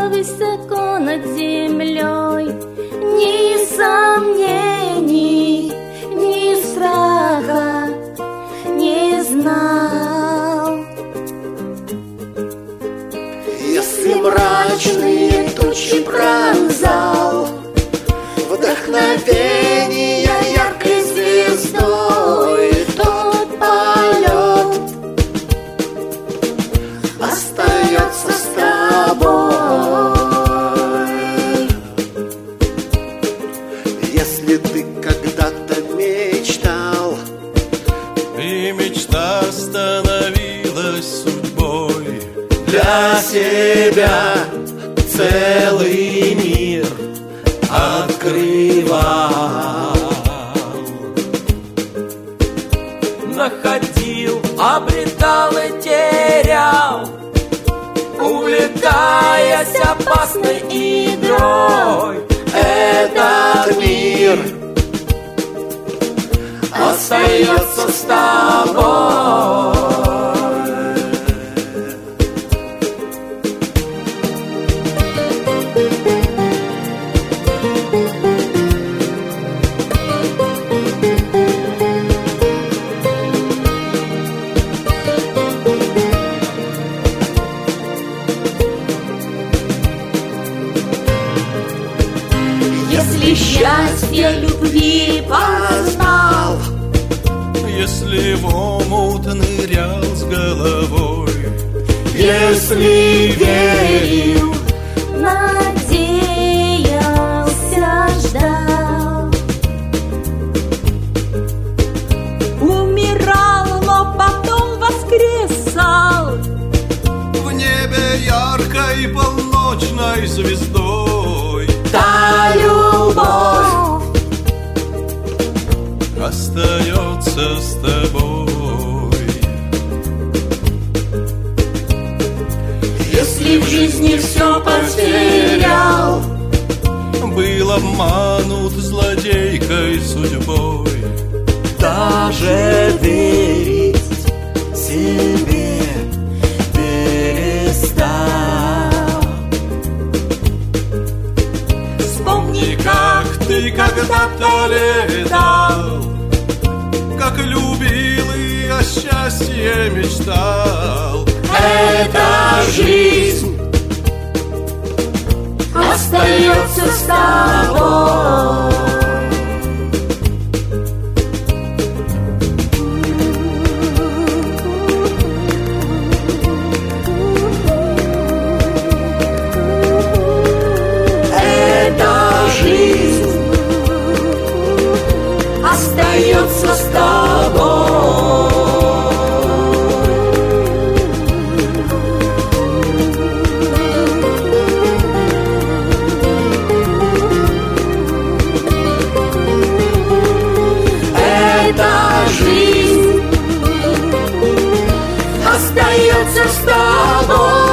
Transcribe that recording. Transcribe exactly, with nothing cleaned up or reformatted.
высоко над землей. Ни сомнений, ни страха не знал. Если мрачные тучи пронзал вдохновение яркой звездой, тот полет остается с тобой. Если ты когда-то мечтал, и мечта становилась судьбой, для себя целый мир открывал, находил, обретал и терял, увлекаясь опасной игрой. этот мир остается с тобой. Если счастье любви познал, если в омут нырял с головой, если верил, надеялся, ждал, умирал, но потом воскресал, в небе яркой полночной звездой, та любовь остается с тобой. если в жизни все потерял, был обманут злодейкой судьбой, даже верить себе перестал. вспомни, как ты когда-то летал, как любил и о счастье мечтал. Эта жизнь остается с тобой. Эта жизнь остается с тобой. Эта жизнь остается с тобой.